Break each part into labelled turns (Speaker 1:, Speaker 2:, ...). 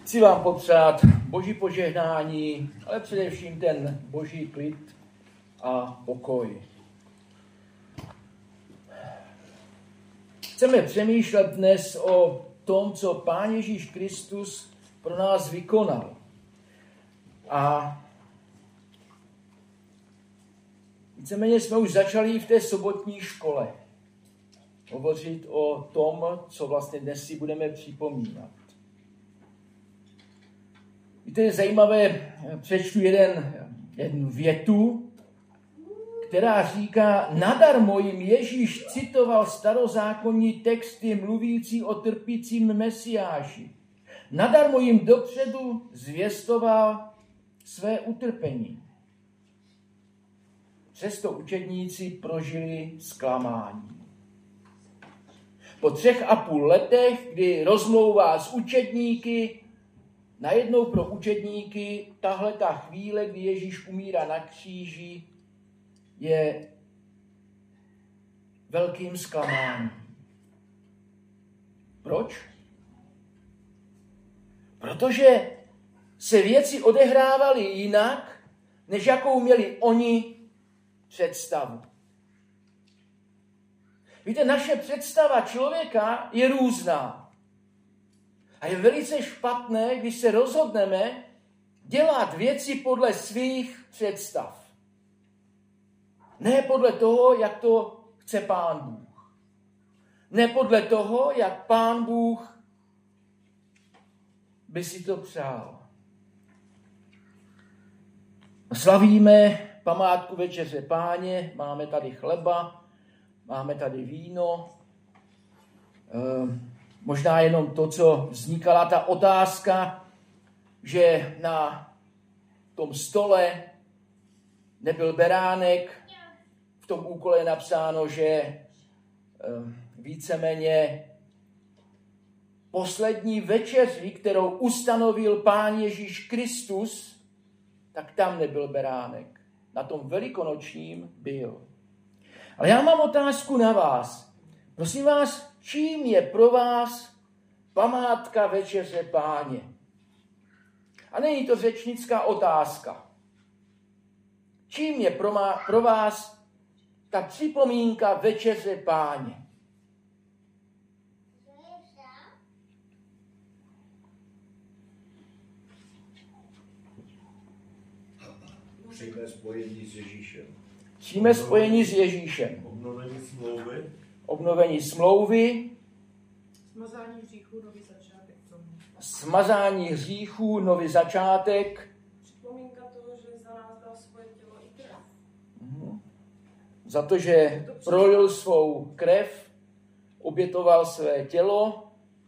Speaker 1: Chci vám popřát Boží požehnání, ale především ten Boží klid a pokoj. Chceme přemýšlet dnes o tom, co Pán Ježíš Kristus pro nás vykonal. A víceméně jsme už začali v té sobotní škole hovořit o tom, co vlastně dnes si budeme připomínat. Víte, je zajímavé, přečtu jednu větu, která říká, nadarmo jim Ježíš citoval starozákonní texty mluvící o trpícím Mesiáši. Nadarmo jim dopředu zvěstoval své utrpení. Přesto učedníci prožili zklamání. Po 3,5 letech, kdy rozmlouvá s učedníky, najednou pro učedníky tahleta chvíle, kdy Ježíš umírá na kříži, je velkým zklamáním. Proč? Protože se věci odehrávaly jinak, než jakou měli oni představu. Víte, naše představa člověka je různá. A je velice špatné, když se rozhodneme dělat věci podle svých představ. Ne podle toho, jak to chce Pán Bůh. Ne podle toho, jak Pán Bůh by si to přál. Slavíme památku Večeře Páně, máme tady chleba, máme tady víno. Možná jenom to, co vznikala ta otázka, že na tom stole nebyl beránek. V tom úkole je napsáno, že víceméně poslední večeři, kterou ustanovil Pán Ježíš Kristus, tak tam nebyl beránek. Na tom velikonočním byl. Ale já mám otázku na vás. Prosím vás, čím je pro vás památka Večeře Páně? A není to řečnická otázka. Čím je pro vás ta připomínka Večeře Páně?
Speaker 2: Přímé spojení s Ježíšem.
Speaker 1: Přímé spojení s Ježíšem.
Speaker 2: Obnovení smlouvy.
Speaker 1: Obnovení smlouvy.
Speaker 3: Smazání hříchů, nový začátek.
Speaker 1: Smazání hříchů, nový začátek.
Speaker 3: Připomínka toho, že za nás dal svoje tělo i krev.
Speaker 1: Za to, že prolil svou krev, obětoval své tělo.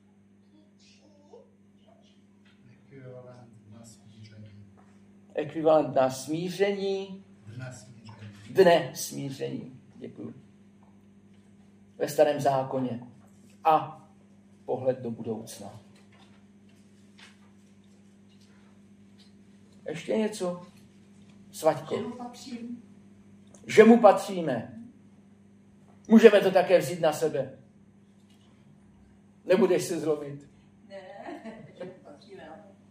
Speaker 1: Ekvivalent na smíření. Dne smíření. Děkuji. Ve Starém zákoně. A pohled do budoucna. Ještě něco? Svaťko. Že mu patříme. Můžeme to také vzít na sebe. Nebudeš se zlobit.
Speaker 3: Ne, že mu patříme.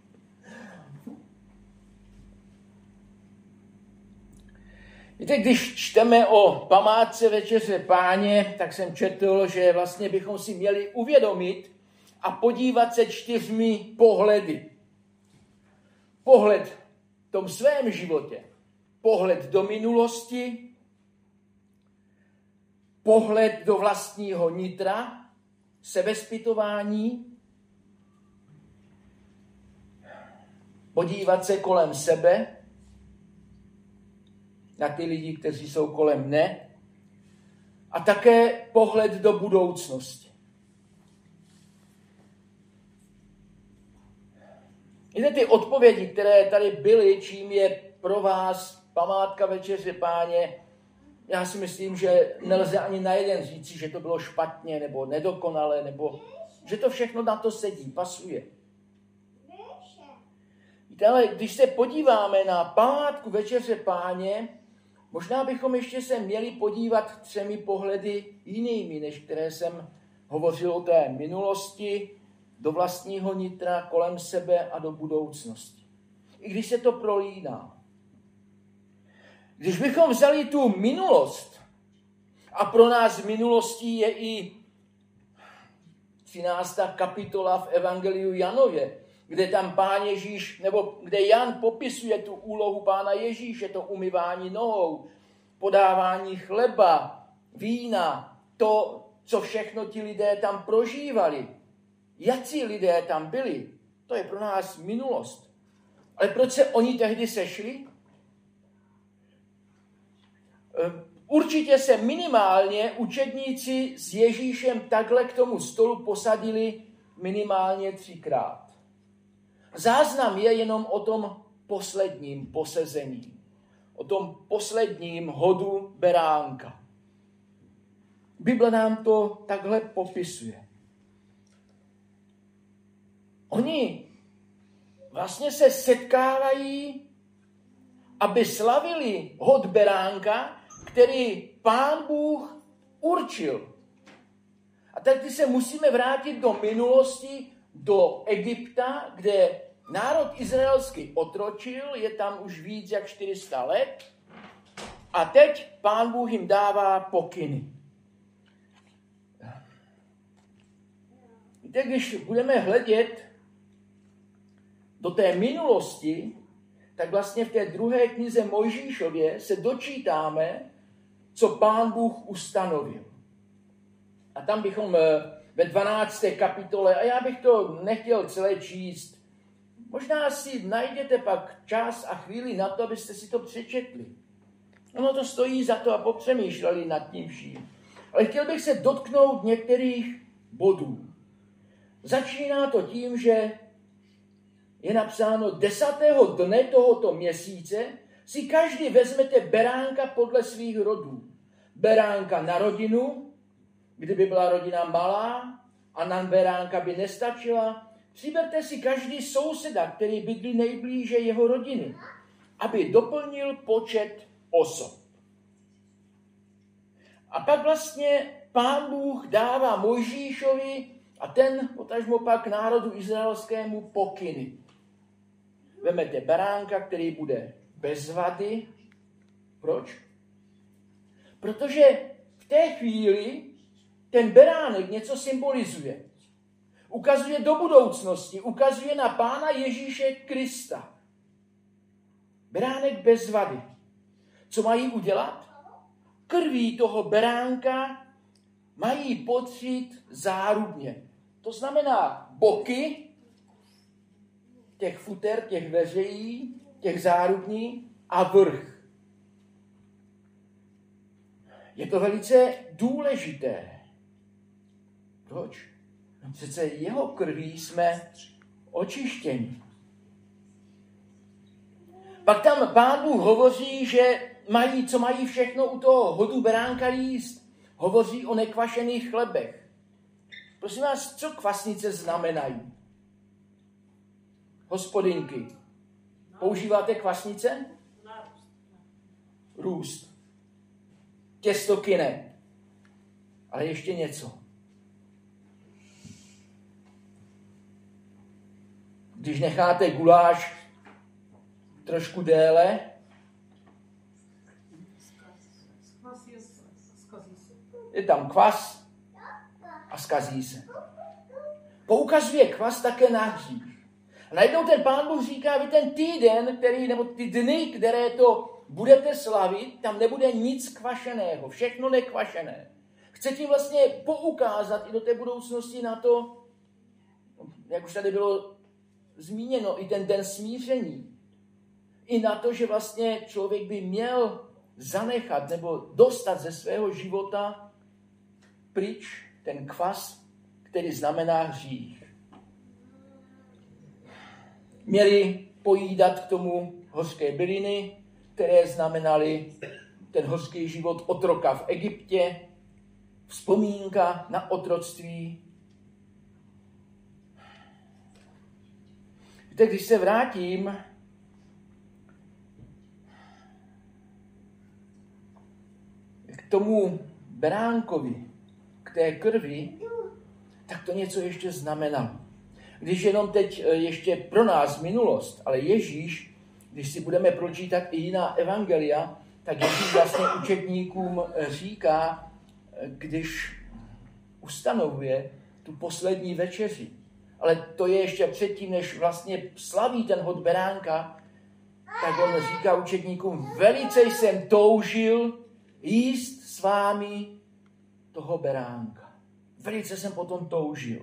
Speaker 1: Víte, když čteme o památce Večeře Páně, tak jsem četl, že vlastně bychom si měli uvědomit a podívat se 4 pohledy. Pohled v tom svém životě. Pohled do minulosti. Pohled do vlastního nitra. Sebezpytování. Podívat se kolem sebe. Na ty lidi, kteří jsou kolem mne. A také pohled do budoucnosti. Víte, ty odpovědi, které tady byly, čím je pro vás památka Večeře Páně, já si myslím, že nelze ani na jeden říci, že to bylo špatně, nebo nedokonale, nebo že to všechno na to sedí, pasuje. Víte, ale když se podíváme na památku Večeře Páně, možná bychom ještě se měli podívat 3 pohledy jinými, než které jsem hovořil o té minulosti, do vlastního nitra, kolem sebe a do budoucnosti. I když se to prolíná. Když bychom vzali tu minulost, a pro nás minulostí je i 13. kapitola v Evangeliu Janově, kde tam Pán Ježíš, nebo kde Jan popisuje tu úlohu Pána Ježíše, to umyvání nohou, podávání chleba, vína, to, co všechno ti lidé tam prožívali. Jací lidé tam byli, to je pro nás minulost. Ale proč se oni tehdy sešli? Určitě se minimálně učedníci s Ježíšem takhle k tomu stolu posadili minimálně 3krát. Záznam je jenom o tom posledním posezení. O tom posledním hodu beránka. Bible nám to takhle popisuje. Oni vlastně se setkávají, aby slavili hod beránka, který Pán Bůh určil. A teď se musíme vrátit do minulosti, do Egypta, kde národ izraelský otročil, je tam už víc jak 400 let. A teď Pán Bůh jim dává pokyny. Víte, když budeme hledět do té minulosti, tak vlastně v té druhé knize Mojžíšově se dočítáme, co Pán Bůh ustanovil. A tam bychom ve 12. kapitole, a já bych to nechtěl celé číst, možná si najděte pak čas a chvíli na to, abyste si to přečetli. Ono to stojí za to a popřemýšleli nad tím vším. Ale chtěl bych se dotknout některých bodů. Začíná to tím, že je napsáno 10. dne tohoto měsíce si každý vezmete beránka podle svých rodů. Beránka na rodinu, kdyby byla rodina malá a na beránka by nestačila, přiberte si každý souseda, který bydlí nejblíže jeho rodiny, aby doplnil počet osob. A pak vlastně Pán Bůh dává Mojžíšovi a ten potažmo pak národu izraelskému pokyny. Vemete beránka, který bude bez vady. Proč? Protože v té chvíli ten beránek něco symbolizuje. Ukazuje do budoucnosti, ukazuje na Pána Ježíše Krista. Beránek bez vady. Co mají udělat? Krví toho beránka mají potřít zárubně. To znamená boky těch futer, těch veřejí, těch zárubní a vrch. Je to velice důležité. Proč? No přece jeho krví jsme očištěni. Pak tam Pán Bůh hovoří, že co mají všechno u toho hodu beránka jíst. Hovoří o nekvašených chlebech. Prosím vás, co kvasnice znamenají? Hospodinky, používáte kvasnice? Růst. Těsto kyne. Ale ještě něco. Když necháte guláš trošku déle, je tam kvas a zkazí se. Poukazuje kvas také na hřích. A najednou ten Pán Bůh říká, vy ten týden, nebo ty dny, které to budete slavit, tam nebude nic kvašeného, všechno nekvašené. Chce tím vlastně poukázat i do té budoucnosti na to, jak už tady bylo zmíněno, i ten den smíření. I na to, že vlastně člověk by měl zanechat nebo dostat ze svého života pryč ten kvas, který znamená hřích. Měli pojídat k tomu hořké byliny, které znamenaly ten hořký život otroka v Egyptě, vzpomínka na otroctví. Víte, když se vrátím k tomu beránkovi, k té krvi, tak to něco ještě znamenalo. Když jenom teď ještě pro nás minulost, ale Ježíš, když si budeme pročítat i jiná evangelia, tak Ježíš vlastně učedníkům říká, když ustanovuje tu poslední večeři. Ale to je ještě předtím, než vlastně slaví ten hod beránka, tak on říká učedníkům, velice jsem toužil jíst s vámi toho beránka. Velice jsem potom toužil.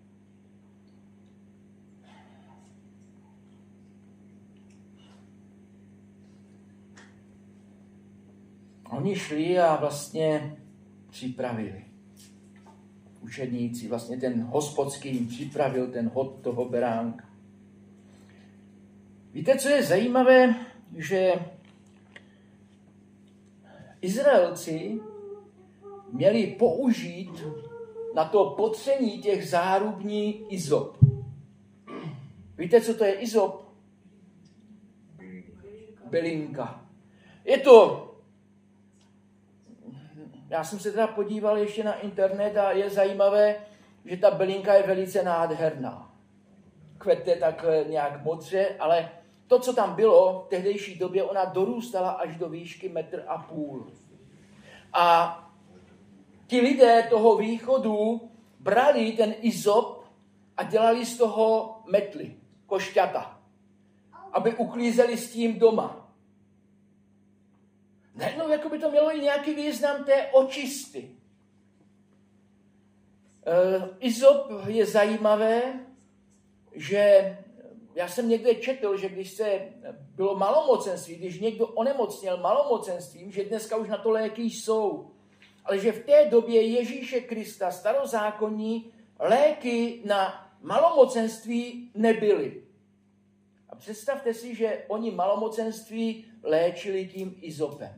Speaker 1: Oni šli a vlastně připravili. Učedníci, vlastně ten hospodský jim připravil ten hod toho beránka. Víte, co je zajímavé, že Izraelci měli použít na to potření těch zárubní izop. Víte, co to je izop? Bylinka. Je to... Já jsem se teda podíval ještě na internet a je zajímavé, že ta bylinka je velice nádherná. Kvete tak nějak modře, ale to, co tam bylo v tehdejší době, ona dorůstala až do výšky 1,5 metru. A ti lidé toho východu brali ten izop a dělali z toho metly, košťata, aby uklízeli s tím doma. Najednou jako by to mělo i nějaký význam té očisty. Izop je zajímavé, že já jsem někde četl, že když se bylo malomocenství, když někdo onemocněl malomocenstvím, že dneska už na to léky jsou, ale že v té době Ježíše Krista starozákonní léky na malomocenství nebyly. A představte si, že oni malomocenství léčili tím izopem.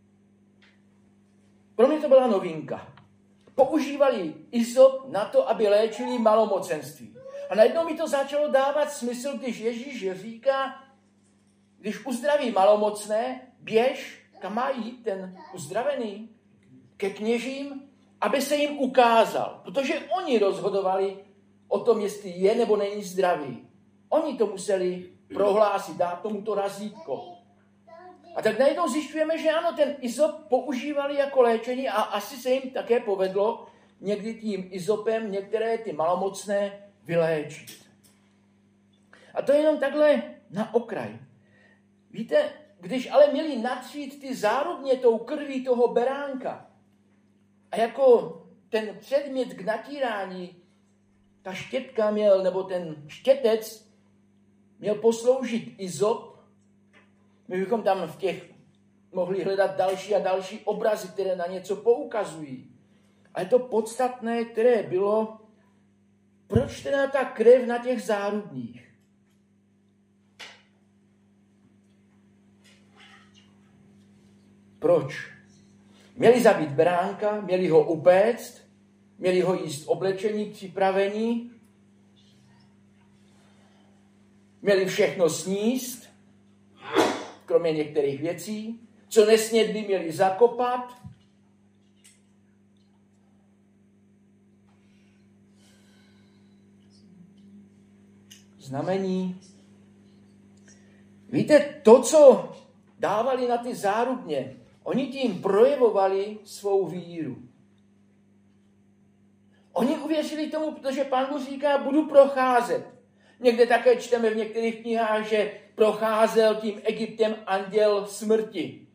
Speaker 1: Pro mě to byla novinka. Používali izop na to, aby léčili malomocenství. A najednou mi to začalo dávat smysl, když Ježíš říká, když uzdraví malomocné, běž, kam má jít ten uzdravený? Ke kněžím, aby se jim ukázal. Protože oni rozhodovali o tom, jestli je nebo není zdravý. Oni to museli prohlásit, dát tomu to razítko. A tak najednou zjišťujeme, že ano, ten izop používali jako léčení a asi se jim také povedlo někdy tím izopem některé ty malomocné vyléčit. A to je jenom takhle na okraj. Víte, když ale měli natřít ty zárubně tou krví toho beránka a jako ten předmět k natírání ta štětka měl, nebo ten štětec měl posloužit izop, my bychom tam v těch mohli hledat další a další obrazy, které na něco poukazují. Ale to podstatné, které bylo, proč teda ta krev na těch zárubních? Proč? Měli zabít beránka, měli ho upéct, měli ho jíst oblečení, připravení, měli všechno sníst, kromě některých věcí. Co nesnědli, měli zakopat. Znamení. Víte, to, co dávali na ty zárubně, oni tím projevovali svou víru. Oni uvěřili tomu, protože Pán Bůh říká, budu procházet. Někde také čteme v některých knihách, že procházel tím Egyptem anděl smrti.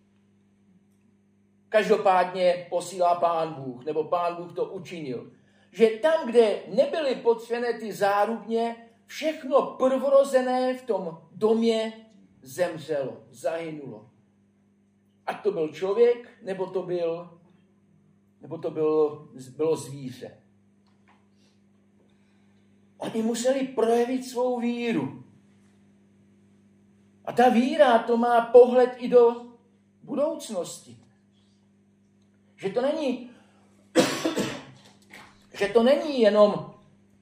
Speaker 1: Každopádně posílá Pán Bůh, nebo Pán Bůh to učinil. Že tam, kde nebyly potřené ty zárubně, všechno prvorozené v tom domě zemřelo, zahynulo. Ať to byl člověk, nebo to bylo zvíře. Oni museli projevit svou víru. A ta víra, to má pohled i do budoucnosti. Že to není jenom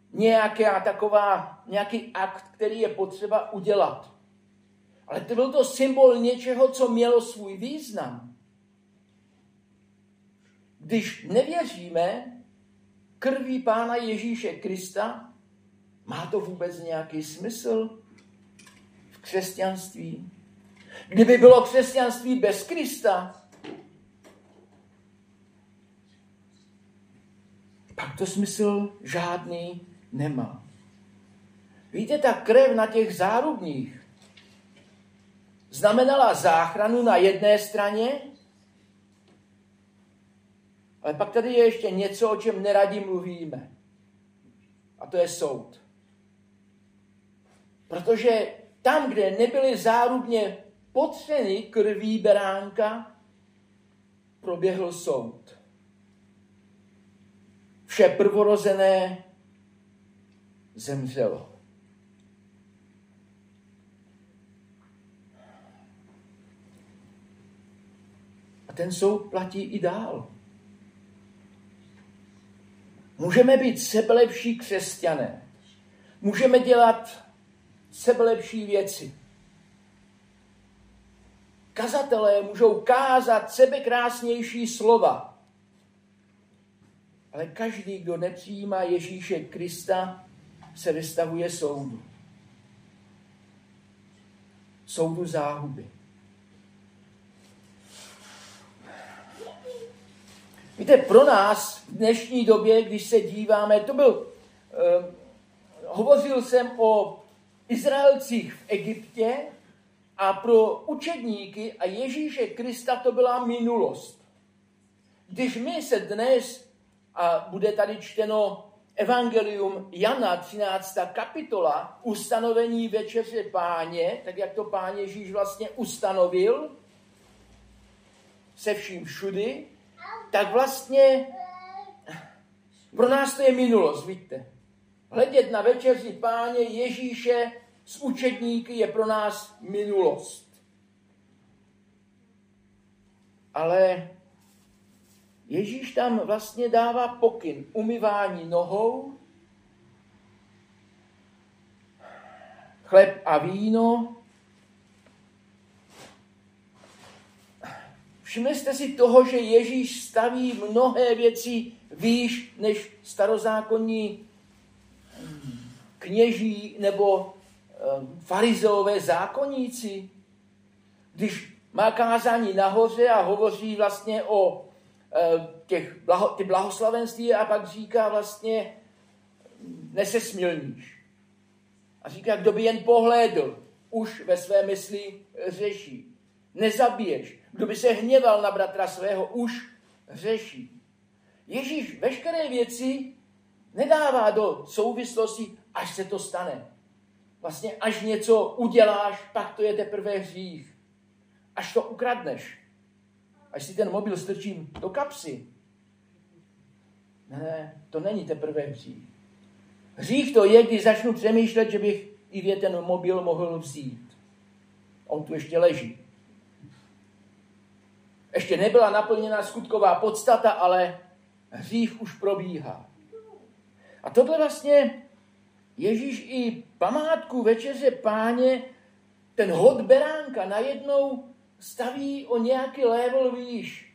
Speaker 1: nějaký akt, který je potřeba udělat. Ale to byl to symbol něčeho, co mělo svůj význam. Když nevěříme krví Pána Ježíše Krista, Má to vůbec nějaký smysl v křesťanství? Kdyby bylo křesťanství bez Krista, pak to smysl žádný nemá. Víte, ta krev na těch zárubních znamenala záchranu na jedné straně, ale pak tady je ještě něco, o čem neradi mluvíme. A to je soud. Protože tam, kde nebyly zárubně potřeny krví beránka, proběhl soud. Vše prvorozené zemřelo. A ten soud platí i dál. Můžeme být sebelepší křesťané. Můžeme dělat sebelepší věci. Kazatelé můžou kázat sebekrásnější slova. Ale každý, kdo nepřijímá Ježíše Krista, se vystavuje soudu. Soudu záhuby. Víte, pro nás v dnešní době, když se díváme, hovořil jsem o Izraelcích v Egyptě a pro učedníky a Ježíše Krista to byla minulost. Když my se dnes, a bude tady čteno Evangelium Jana, 13. kapitola, ustanovení večeře Páně, tak jak to Pán Ježíš vlastně ustanovil, se vším všudy, tak vlastně pro nás to je minulost, vidíte. Hledět na večeři Páně Ježíše s učedníky je pro nás minulost. Ale Ježíš tam vlastně dává pokyn umyvání nohou, chleb a víno. Všimli jste si toho, že Ježíš staví mnohé věci výš než starozákonní kněží nebo farizeové zákonníci. Když má kázání nahoře a hovoří vlastně o ty blahoslavenství a pak říká vlastně nesesmilníš. A říká, kdo by jen pohlédl, už ve své mysli řeší. Nezabiješ. Kdo by se hněval na bratra svého, už řeší. Ježíš veškeré věci nedává do souvislosti, až se to stane. Vlastně až něco uděláš, pak to je teprve hřích. Až to ukradneš. Až si ten mobil strčím do kapsy. Ne, to není teprve hřích. Hřích to je, když začnu přemýšlet, že bych i ten mobil mohl vzít. On tu ještě leží. Ještě nebyla naplněna skutková podstata, ale hřích už probíhá. A tohle vlastně Ježíš i památku večeře Páně, ten hod beránka najednou staví o nějaký level výš.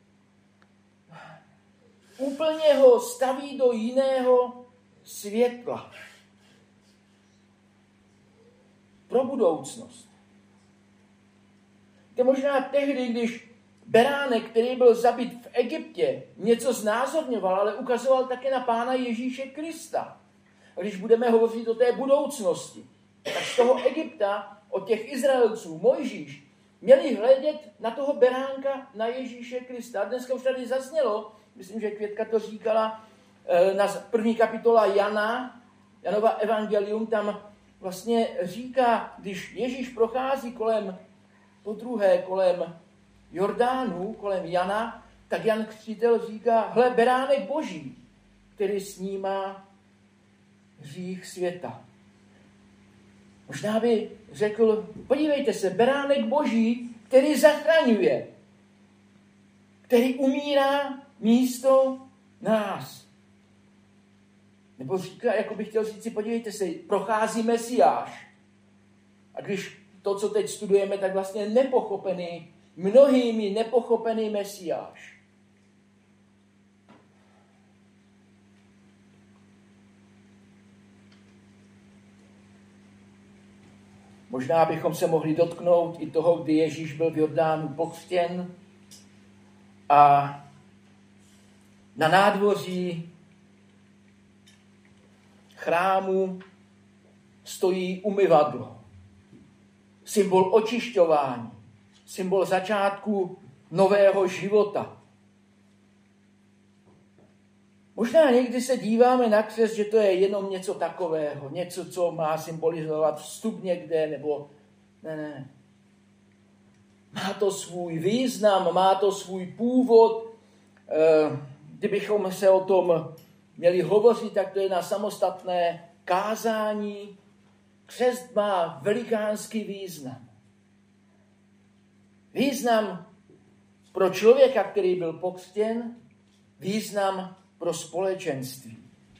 Speaker 1: Úplně ho staví do jiného světla. Pro budoucnost. To možná tehdy, když beránek, který byl zabit v Egyptě, něco znázorňoval, ale ukazoval také na Pána Ježíše Krista. A když budeme hovořit o té budoucnosti, tak z toho Egypta, od těch Izraelců, Mojžíš, měli hledět na toho beránka, na Ježíše Krista. A dneska už tady zaznělo, myslím, že Květka to říkala, na první kapitola Janova evangelium, tam vlastně říká, když Ježíš prochází kolem Jordánu, kolem Jana, tak Jan Křtitel říká, hle, beránek Boží, který snímá hřích světa. Možná by řekl, podívejte se, beránek Boží, který zachraňuje, který umírá místo nás. Nebo říká, jako bych chtěl říct si, podívejte se, prochází Mesiáš. A když to, co teď studujeme, tak vlastně mnohými nepochopený Mesiáš. Možná bychom se mohli dotknout i toho, kdy Ježíš byl v Jordánu pokřtěn a na nádvoří chrámu stojí umyvadlo. Symbol očišťování, symbol začátku nového života. Možná někdy se díváme na křest, že to je jenom něco takového, něco, co má symbolizovat vstup někde, nebo ne. Má to svůj význam, má to svůj původ. Kdybychom se o tom měli hovořit, tak to je na samostatné kázání. Křest má velikánský význam. Význam pro člověka, který byl pokřtěn, význam pro společenství.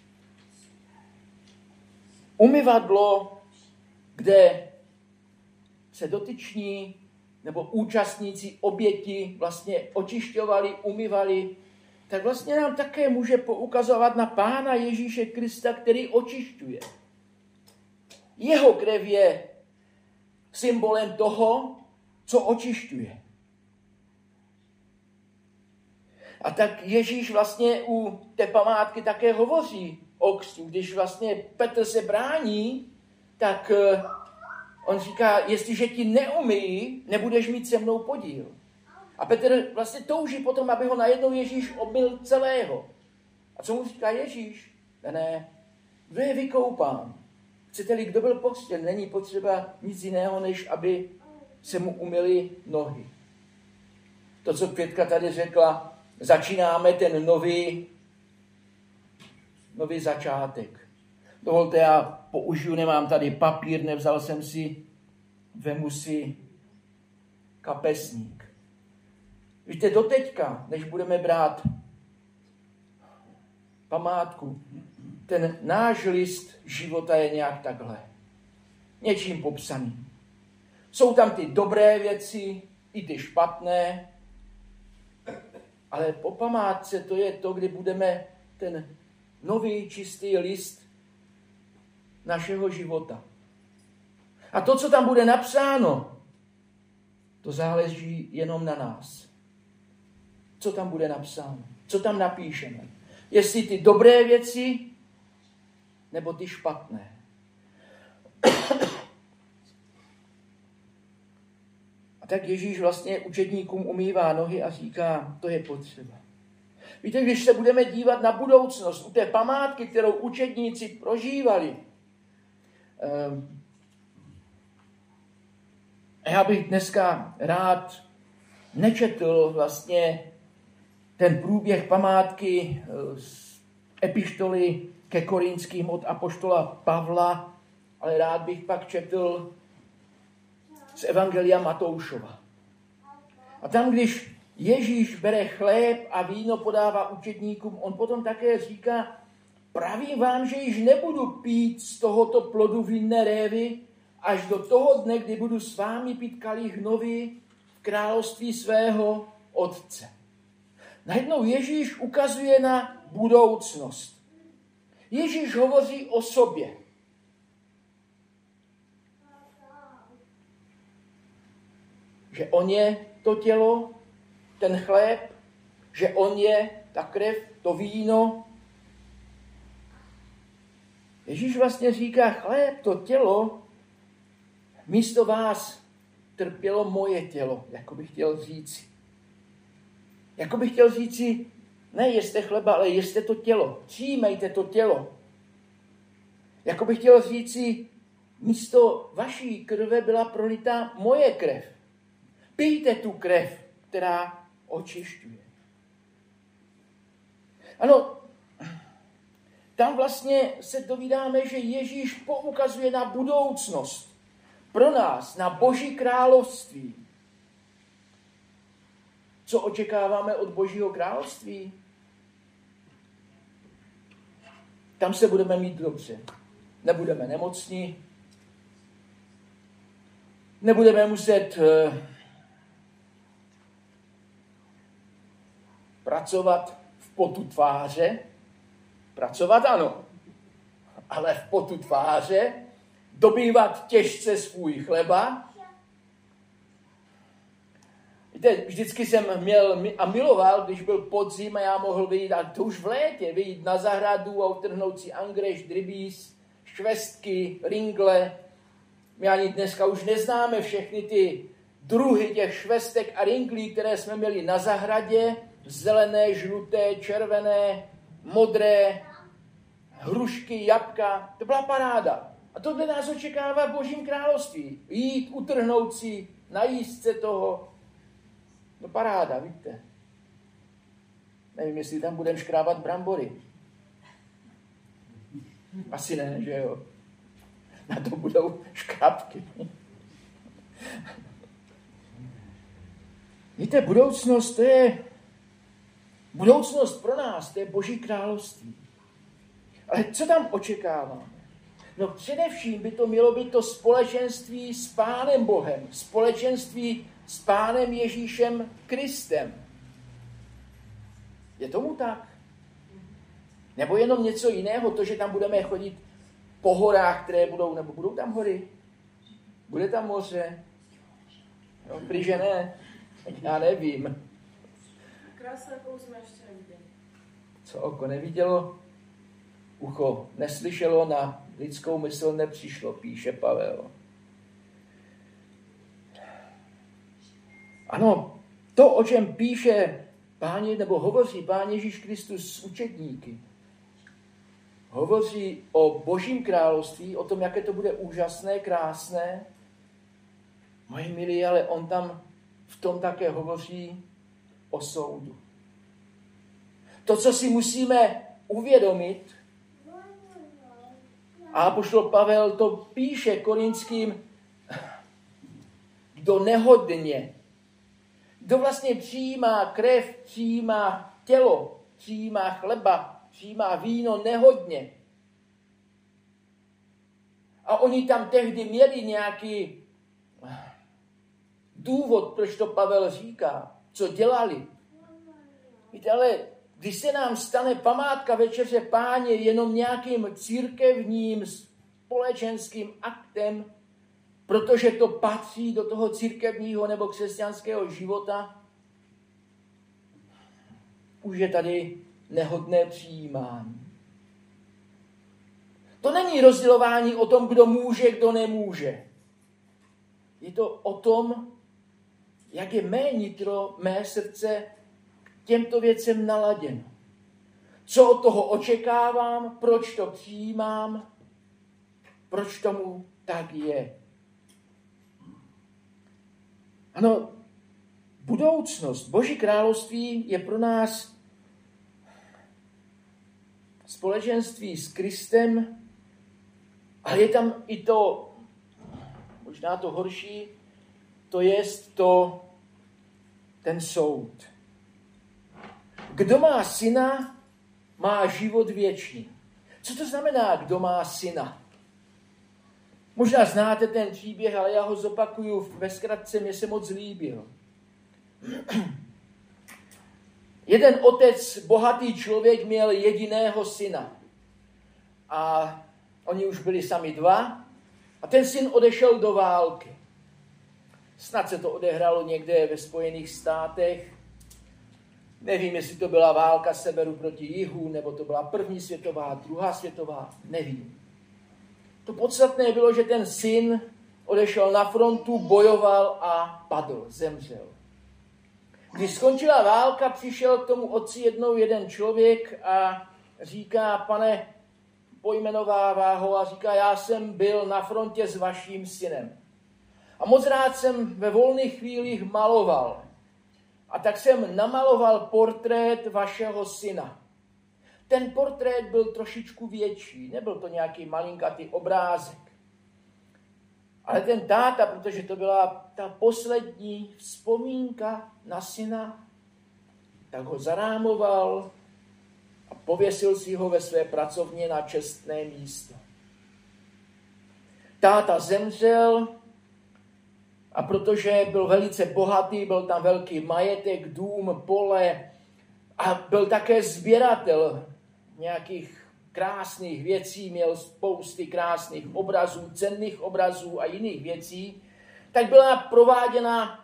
Speaker 1: Umyvadlo, kde se dotyční nebo účastníci oběti vlastně očišťovali, umyvali, tak vlastně nám také může poukazovat na Pána Ježíše Krista, který očišťuje. Jeho krev je symbolem toho, co očišťuje. A tak Ježíš vlastně u té památky také hovoří o křtu. Když vlastně Petr se brání, tak on říká, jestliže ti neumyjí, nebudeš mít se mnou podíl. A Petr vlastně touží potom, aby ho najednou Ježíš obmyl celého. A co mu říká Ježíš? Ne, kdo je vykoupán? Chcete-li, kdo byl pokřtěn, není potřeba nic jiného, než aby se mu umyly nohy. To, co Květka tady řekla, začínáme ten nový začátek. Dovolte, já použiju, nemám tady papír, nevzal jsem si, vemu si kapesník. Víte, doteďka, než budeme brát památku, ten náš list života je nějak takhle. Něčím popsaný. Jsou tam ty dobré věci, i ty špatné, ale po památce to je to, kdy budeme ten nový čistý list našeho života. A to, co tam bude napsáno, to záleží jenom na nás. Co tam bude napsáno? Co tam napíšeme? Jestli ty dobré věci, nebo ty špatné. A tak Ježíš vlastně učedníkům umývá nohy a říká, to je potřeba. Víte, když se budeme dívat na budoucnost, u té památky, kterou učedníci prožívali, já bych dneska rád nečetl vlastně ten průběh památky z epištoly ke Korinským od apoštola Pavla, ale rád bych pak četl z Evangelia Matoušova. A tam, když Ježíš bere chléb a víno podává učedníkům, on potom také říká, pravím vám, že již nebudu pít z tohoto plodu vinné révy, až do toho dne, kdy budu s vámi pít kalich nový v království svého Otce. Najednou Ježíš ukazuje na budoucnost. Ježíš hovoří o sobě. Že on je to tělo, ten chléb, že on je ta krev, to víno. Ježíš vlastně říká, chléb, to tělo, místo vás trpělo moje tělo, jako bych chtěl říci. Jako bych chtěl říci, ne jeste chleba, ale jeste to tělo, přijmejte to tělo. Jako bych chtěl říci, místo vaší krve byla prolitá moje krev. Pijte tu krev, která očišťuje. Ano, tam vlastně se dovídáme, že Ježíš poukazuje na budoucnost. Pro nás, na Boží království. Co očekáváme od Božího království? Tam se budeme mít dobře. Nebudeme nemocní. Nebudeme muset pracovat v potu tváře. Pracovat ano, ale v potu tváře. dobývat těžce svůj chleba. Víte, vždycky jsem měl a miloval, když byl podzim a já mohl vyjít, a to už v létě, vyjít na zahradu a utrhnout si angreš, dribíz, švestky, ringle. My ani dneska už neznáme všechny ty druhy těch švestek a ringlí, které jsme měli na zahradě. Zelené, žluté, červené, modré, hrušky, jabka. To byla paráda. A tohle nás očekává v Božím království. Jít, utrhnout si, najíst se toho. No paráda, víte. Nevím, jestli tam budeme škrábat brambory. Asi ne, že jo. Na to budou škrabky. Víte, budoucnost pro nás, to je Boží království. Ale co tam očekáváme? No především by to mělo být to společenství s Pánem Bohem, společenství s Pánem Ježíšem Kristem. Je tomu tak? Nebo jenom něco jiného, to, že tam budeme chodit po horách, které budou, nebo budou tam hory? Bude tam moře? No, prý, že ne. Já nevím.
Speaker 3: Krásné kouzlo ještě neviděli.
Speaker 1: Co oko nevidělo, ucho neslyšelo, na lidskou mysl nepřišlo, píše Pavel. Ano, to, o čem píše nebo hovoří Pán Ježíš Kristus s učedníky, hovoří o Božím království, o tom, jaké to bude úžasné, krásné. Moji milí, ale on tam v tom také hovoří o soudu. To, co si musíme uvědomit, a apoštol Pavel to píše Korinským, kdo nehodně, kdo vlastně přijímá krev, přijímá tělo, přijímá chleba, přijímá víno nehodně. A oni tam tehdy měli nějaký důvod, proč to Pavel říká, co dělali. Víte, ale když se nám stane památka Večeře Páně jenom nějakým církevním společenským aktem, protože to patří do toho církevního nebo křesťanského života, už je tady nehodné přijímání. To není rozdělování o tom, kdo může, kdo nemůže. Je to o tom, jak je mé nitro, mé srdce k těmto věcem naladěno. Co od toho očekávám, proč to přijímám, proč tomu tak je. Ano, budoucnost, Boží království je pro nás společenství s Kristem, ale je tam i to, možná to horší, to jest ten soud. Kdo má syna, má život věčný. Co to znamená, kdo má syna? Možná znáte ten příběh, ale já ho zopakuju ve zkratce, mě se moc líbil. Jeden otec, bohatý člověk, měl jediného syna. A oni už byli sami dva. A ten syn odešel do války. Snad se to odehrálo někde ve Spojených státech. Nevím, jestli to byla válka severu proti jihu, nebo to byla první světová, druhá světová, nevím. To podstatné bylo, že ten syn odešel na frontu, bojoval a padl, zemřel. Když skončila válka, přišel k tomu otci jednou jeden člověk a říká, pane, pojmenovává ho a říká, já jsem byl na frontě s vaším synem. A moc rád jsem ve volných chvílích maloval. A tak jsem namaloval portrét vašeho syna. Ten portrét byl trošičku větší, nebyl to nějaký malinkatý obrázek. Ale ten táta, protože to byla ta poslední vzpomínka na syna, tak ho zarámoval a pověsil si ho ve své pracovně na čestné místo. Táta zemřel a protože byl velice bohatý, byl tam velký majetek, dům, pole a byl také sběratel nějakých krásných věcí, měl spousty krásných obrazů, cenných obrazů a jiných věcí, tak byla prováděna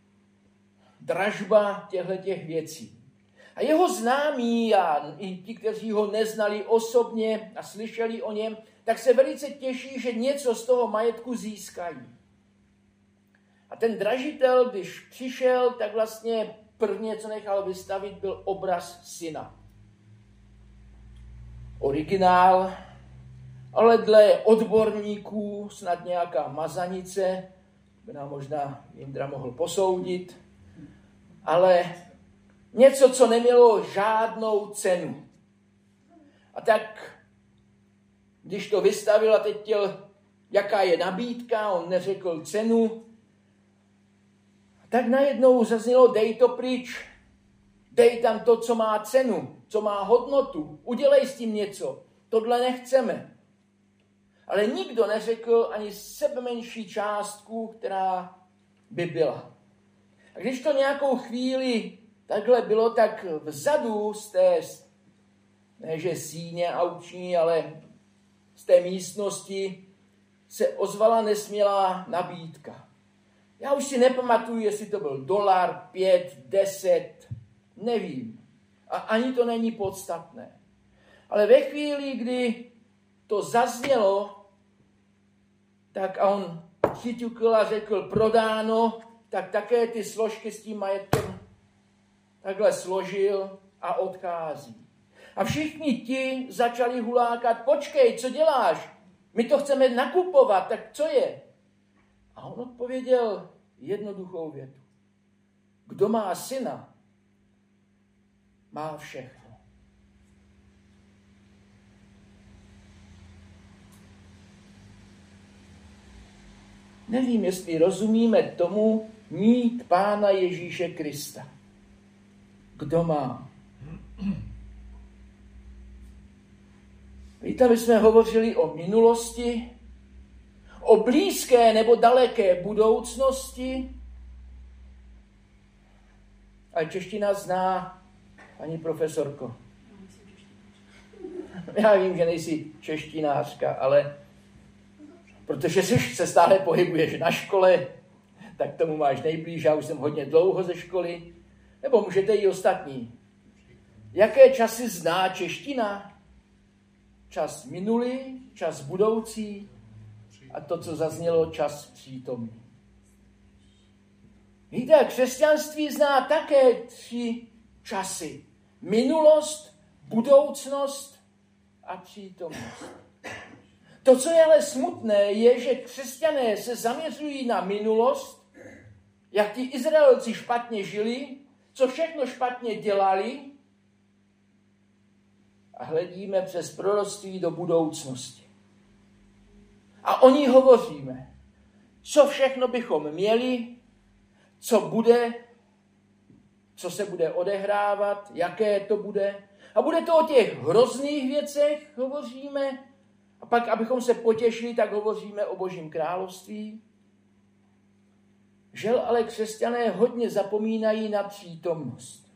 Speaker 1: dražba těchto věcí. A jeho známí a i ti, kteří ho neznali osobně a slyšeli o něm, tak se velice těší, že něco z toho majetku získají. A ten dražitel, když přišel, tak vlastně prvně, co nechal vystavit, byl obraz syna. Originál, ale dle odborníků snad nějaká mazanice, by nám možná Jindra mohl posoudit, ale něco, co nemělo žádnou cenu. A tak, když to vystavil a teď chtěl, jaká je nabídka, on neřekl cenu, tak najednou zaznělo, dej to pryč, dej tam to, co má cenu, co má hodnotu, udělej s tím něco, tohle nechceme. Ale nikdo neřekl ani sebemenší částku, která by byla. A když to nějakou chvíli takhle bylo, tak vzadu z té, ne že síně auční, ale z té místnosti se ozvala nesmělá nabídka. Já už si nepamatuju, jestli to byl $1, 5, 10, nevím. A ani to není podstatné. Ale ve chvíli, kdy to zaznělo, tak a on chyťukl a řekl prodáno, tak také ty složky s tím majetkem takhle složil a odchází. A všichni ti začali hulákat, počkej, co děláš? My to chceme nakupovat, tak co je? A on odpověděl jednoduchou větu. Kdo má syna, má všechno. Nevím, jestli rozumíme tomu mít Pána Ježíše Krista. Kdo má? Víte, my jsme hovořili o minulosti, o blízké nebo daleké budoucnosti. A čeština zná paní profesorko. Já vím, že nejsi češtinářka, ale protože se stále pohybuješ na škole, tak tomu máš nejblíž, já už jsem hodně dlouho ze školy, nebo můžete i ostatní. Jaké časy zná čeština? Čas minulý, čas budoucí a to, co zaznělo, čas přítomný. Víte, křesťanství zná také 3 časy. Minulost, budoucnost a přítomnost. To, co je ale smutné, je, že křesťané se zaměřují na minulost, jak ti Izraelci špatně žili, co všechno špatně dělali a hledíme přes proroctví do budoucnosti. A o ní hovoříme, co všechno bychom měli, co bude, co se bude odehrávat, jaké to bude. A bude to o těch hrozných věcech, hovoříme. A pak, abychom se potěšili, tak hovoříme o Božím království. Žel ale křesťané hodně zapomínají na přítomnost.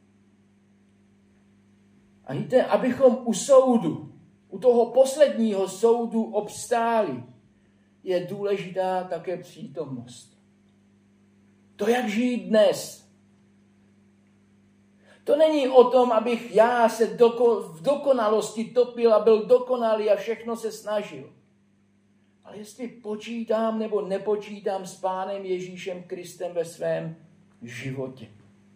Speaker 1: A víte, abychom u soudu, u toho posledního soudu obstáli, je důležitá také přítomnost. To, jak žít dnes. To není o tom, abych já se v dokonalosti topil a byl dokonalý a všechno se snažil. Ale jestli počítám nebo nepočítám s Pánem Ježíšem Kristem ve svém životě.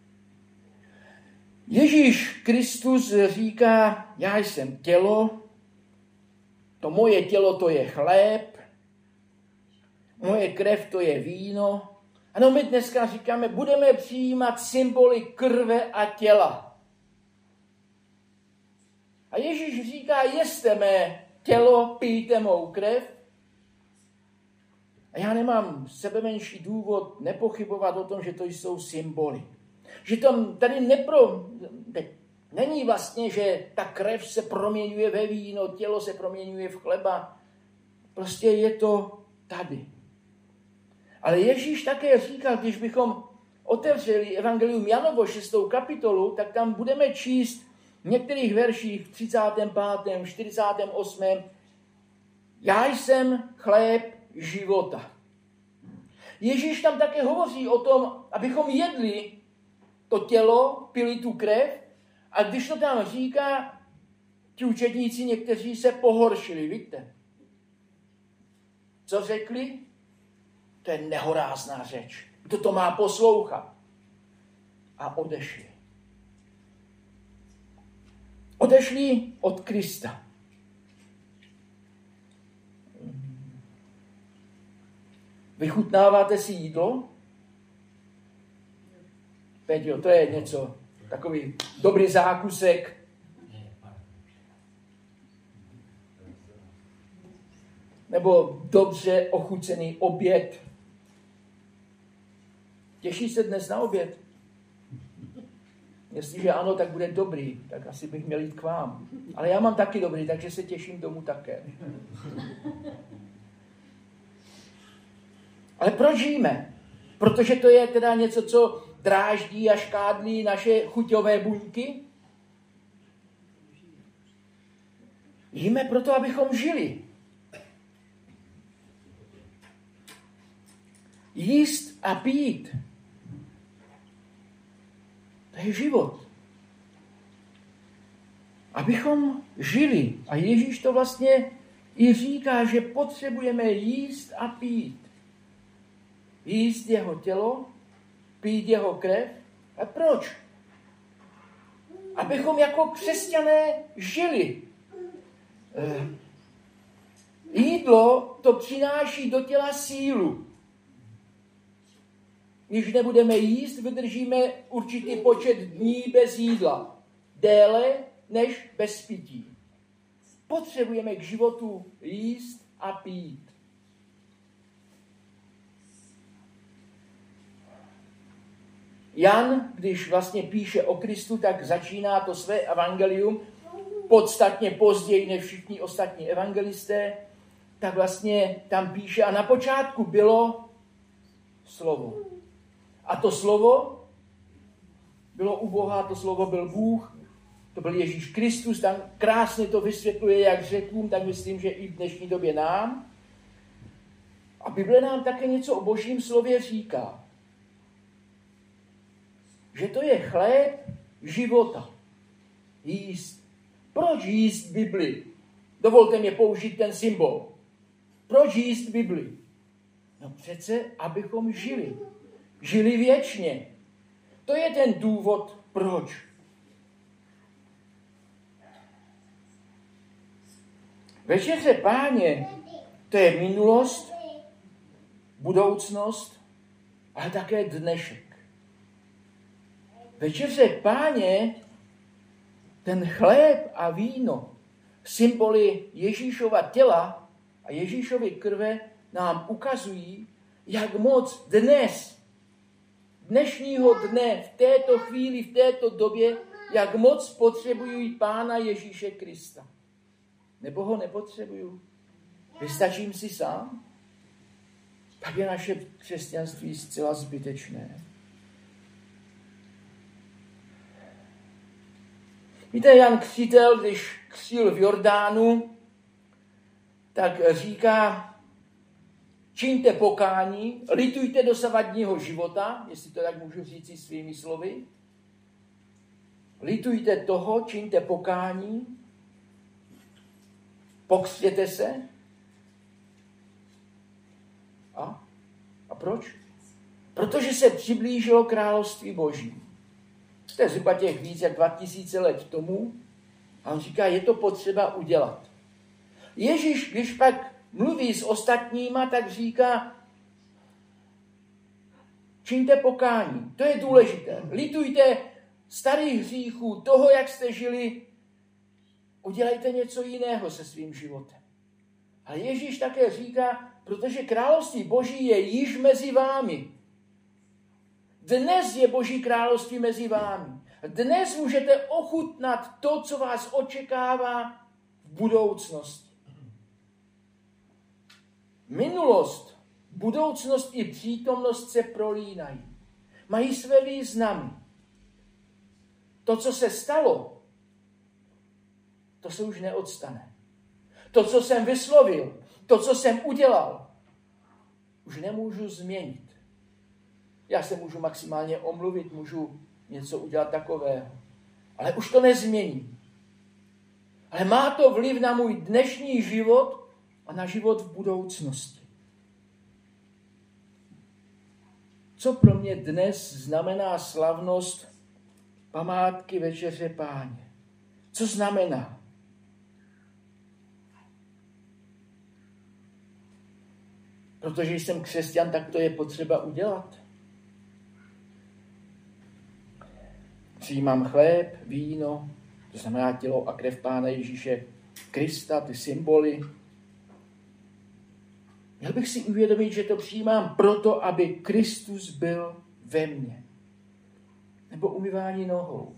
Speaker 1: Ježíš Kristus říká, já jsem tělo, to moje tělo to je chléb, moje krev to je víno. Ano, my dneska říkáme, budeme přijímat symboly krve a těla. A Ježíš říká, jeste mé tělo, pijte mou krev. A já nemám sebemenší důvod nepochybovat o tom, že to jsou symboly. Že to tady není vlastně, že ta krev se proměňuje ve víno, tělo se proměňuje v chleba. Prostě je to tady. Ale Ježíš také říkal, když bychom otevřeli Evangelium Janovo 6. kapitolu, tak tam budeme číst v některých verších v 35., 48. Já jsem chléb života. Ježíš tam také hovoří o tom, abychom jedli to tělo, pili tu krev, a když to tam říká, ti učedníci někteří se pohoršili, víte. Co řekli? To je nehorázná řeč. Kdo to má poslouchat? A odešli. Odešli od Krista. Vychutnáváte si jídlo? Peťo, to je něco, takový dobrý zákusek. Nebo dobře ochucený oběd. Těší se dnes na oběd? Jestliže ano, tak bude dobrý, tak asi bych měl jít k vám. Ale já mám taky dobrý, takže se těším domů také. Ale proč žijeme? Protože to je teda něco, co dráždí a škádlí naše chuťové buňky? Žijeme proto, abychom žili. Jíst a pít. To je život. Abychom žili. A Ježíš to vlastně i říká, že potřebujeme jíst a pít. Jíst jeho tělo, pít jeho krev. A proč? Abychom jako křesťané žili. Jídlo to přináší do těla sílu. Když nebudeme jíst, vydržíme určitý počet dní bez jídla. Déle než bez pití. Potřebujeme k životu jíst a pít. Jan, když vlastně píše o Kristu, tak začíná to své evangelium podstatně později než všichni ostatní evangelisté, tak vlastně tam píše, a na počátku bylo slovo. A to slovo bylo u Boha, to slovo byl Bůh, to byl Ježíš Kristus, tam krásně to vysvětluje jak Řekům, tak myslím, že i v dnešní době nám. A Bible nám také něco o Božím slově říká. Že to je chléb života. Jíst. Proč jíst Bibli? Dovolte mě použít ten symbol. Proč jíst Bibli? No přece, abychom žili. Žili věčně. To je ten důvod, proč. Večeře Páně, to je minulost, budoucnost, ale také dnešek. Večeře Páně, ten chléb a víno, symboly Ježíšova těla a Ježíšovy krve nám ukazují, jak moc dnešního dne, v této chvíli, v této době, jak moc potřebují Pána Ježíše Krista. Nebo ho nepotřebuju? Vystačím si sám? Pak je naše křesťanství zcela zbytečné. Víte, Jan Křtitel, když křtil v Jordánu, tak říká, čiňte pokání, litujte dosavadního života, jestli to tak můžu říct si svými slovy. Litujte toho, čiňte pokání, pokřtěte se. A proč? Protože se přiblížilo království Boží. To je zhruba těch víc jak 2000 let tomu. A on říká, je to potřeba udělat. Ježíš, když pak mluví s ostatníma, tak říká, čiňte pokání. To je důležité. Litujte starých hříchů, toho, jak jste žili. Udělejte něco jiného se svým životem. A Ježíš také říká, protože království Boží je již mezi vámi. Dnes je Boží království mezi vámi. Dnes můžete ochutnat to, co vás očekává v budoucnosti. Minulost, budoucnost i přítomnost se prolínají. Mají své významy. To, co se stalo, to se už neodstane. To, co jsem vyslovil, to, co jsem udělal, už nemůžu změnit. Já se můžu maximálně omluvit, můžu něco udělat takového. Ale už to nezmění. Ale má to vliv na můj dnešní život a na život v budoucnosti. Co pro mě dnes znamená slavnost památky Večeře Páně? Co znamená? Protože jsem křesťan, tak to je potřeba udělat. Přijímám chléb, víno, to znamená tělo a krev Pána Ježíše Krista, ty symboly. Měl bych si uvědomit, že to přijímám proto, aby Kristus byl ve mně. Nebo umyvání nohou.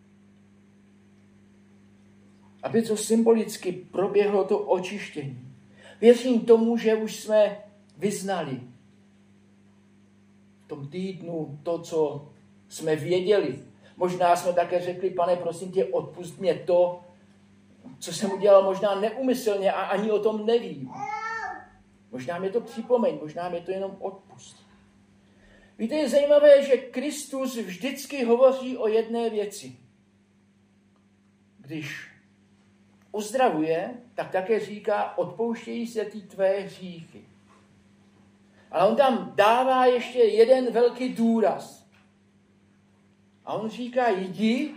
Speaker 1: Aby to symbolicky proběhlo to očištění. Věřím tomu, že už jsme vyznali v tom týdnu to, co jsme věděli. Možná jsme také řekli, Pane, prosím tě, odpusť mě to, co jsem udělal možná neúmyslně a ani o tom nevím. Možná mě to připomeň, možná mě to jenom odpust. Víte, je zajímavé, že Kristus vždycky hovoří o jedné věci. Když uzdravuje, tak také říká, odpouštějí se ty tvé hříchy. Ale on tam dává ještě jeden velký důraz. A on říká, jdi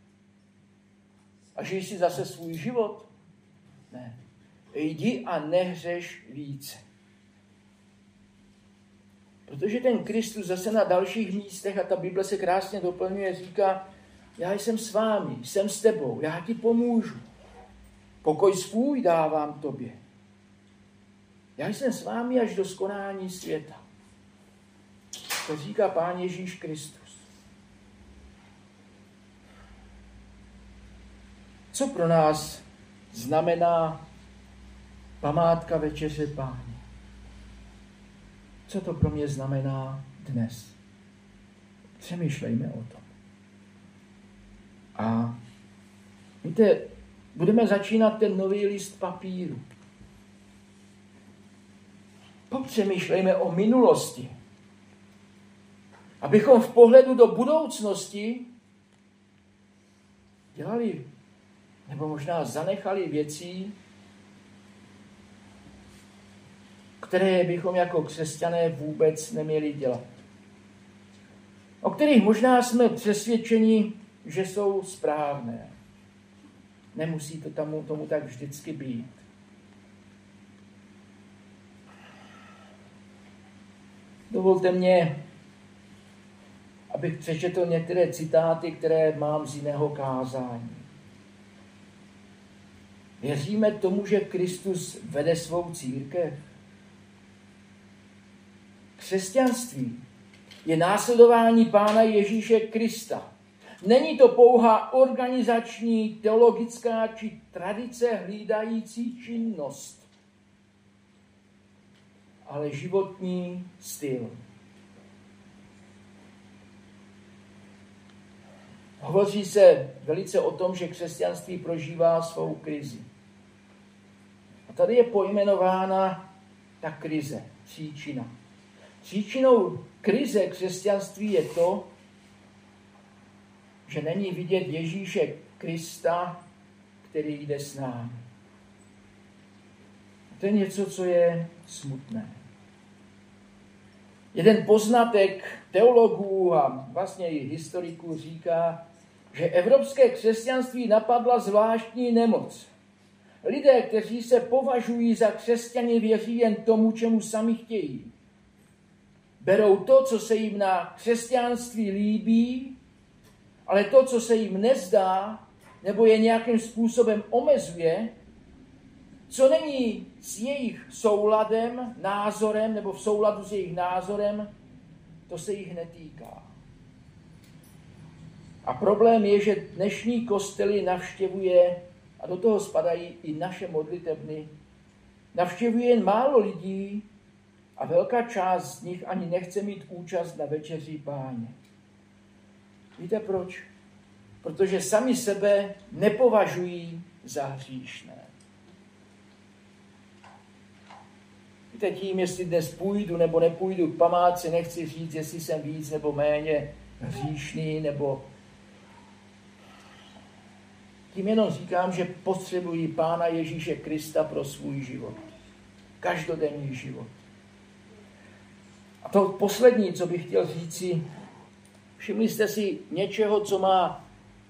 Speaker 1: a žij si zase svůj život. Ne. Jdi a nehřeš více. Protože ten Kristus zase na dalších místech, a ta Bible se krásně doplňuje, říká, já jsem s vámi, jsem s tebou, já ti pomůžu. Pokoj svůj dávám tobě. Já jsem s vámi až do skonání světa. To říká Pán Ježíš Kristus. Co pro nás znamená památka Večeře Páně? Co to pro mě znamená dnes? Přemýšlejme o tom. A víte, budeme začínat ten nový list papíru. Popřemýšlejme o minulosti. Abychom v pohledu do budoucnosti dělali nebo možná zanechali věcí, které bychom jako křesťané vůbec neměli dělat. O kterých možná jsme přesvědčeni, že jsou správné. Nemusí to tomu tak vždycky být. Dovolte mě, abych přečetl některé citáty, které mám z jiného kázání. Věříme tomu, že Kristus vede svou církev. Křesťanství je následování Pána Ježíše Krista. Není to pouhá organizační, teologická či tradice hlídající činnost, ale životní styl. Hovoří se velice o tom, že křesťanství prožívá svou krizi. A tady je pojmenována ta krize, příčina. Příčinou krize křesťanství je to, že není vidět Ježíše Krista, který jde s námi. To je něco, co je smutné. Jeden poznatek teologů a vlastně i historiků říká, že evropské křesťanství napadla zvláštní nemoc. Lidé, kteří se považují za křesťany, věří jen tomu, čemu sami chtějí. Berou to, co se jim na křesťanství líbí, ale to, co se jim nezdá, nebo je nějakým způsobem omezuje, co není s jejich souladem, názorem, nebo v souladu s jejich názorem, to se jich netýká. A problém je, že dnešní kostely navštěvuje, a do toho spadají i naše modlitebny, navštěvuje jen málo lidí a velká část z nich ani nechce mít účast na Večeři Páně. Víte proč? Protože sami sebe nepovažují za hříšné. Víte, tím, jestli dnes půjdu nebo nepůjdu k památce, nechci říct, jestli jsem víc nebo méně hříšný, nebo tím jenom říkám, že potřebuji Pána Ježíše Krista pro svůj život. Každodenní život. A to poslední, co bych chtěl říci, všimli jste si něčeho, co má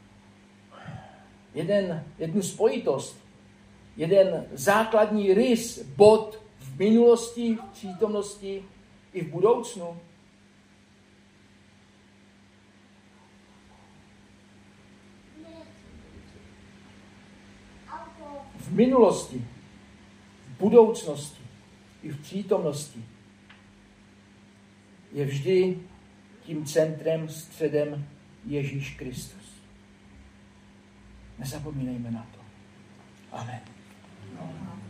Speaker 1: jednu spojitost, jeden základní rys, bod v minulosti, v přítomnosti i v budoucnu. V minulosti, v budoucnosti i v přítomnosti je vždy tím centrem, středem Ježíš Kristus. Nezapomínejme na to. Amen.